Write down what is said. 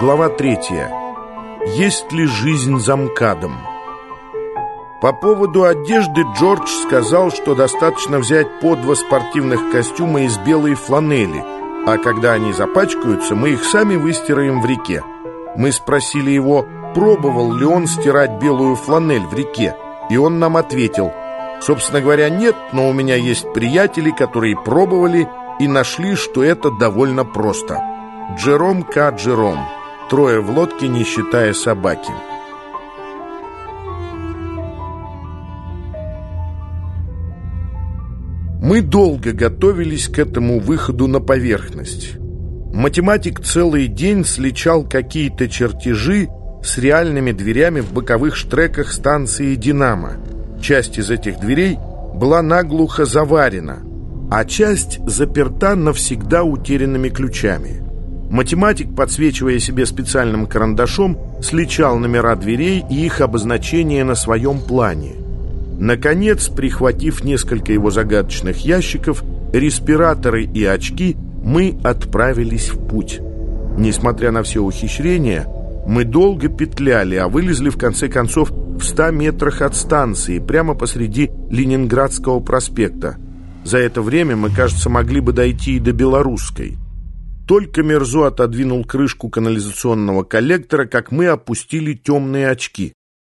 Глава 3. Есть ли жизнь за МКАДом? По поводу одежды Джордж сказал, что достаточно взять по 2 спортивных костюма из белой фланели, а когда они запачкаются, мы их сами выстираем в реке. Мы спросили его, пробовал ли он стирать белую фланель в реке, и он нам ответил: собственно говоря, нет, но у меня есть приятели, которые пробовали и нашли, что это довольно просто. Джером К. Джером. 3 в лодке, не считая собаки. Мы долго готовились к этому выходу на поверхность. Математик целый день сличал какие-то чертежи с реальными дверями в боковых штреках станции «Динамо». Часть из этих дверей была наглухо заварена, а часть заперта навсегда утерянными ключами. Математик, подсвечивая себе специальным карандашом, сличал номера дверей и их обозначения на своем плане. Наконец, прихватив несколько его загадочных ящиков, респираторы и очки, мы отправились в путь. Несмотря на все ухищрения, мы долго петляли, а вылезли в конце концов в 100 метрах от станции, прямо посреди Ленинградского проспекта. За это время мы, кажется, могли бы дойти и до Белорусской. Только Мерзо отодвинул крышку канализационного коллектора, как мы опустили темные очки.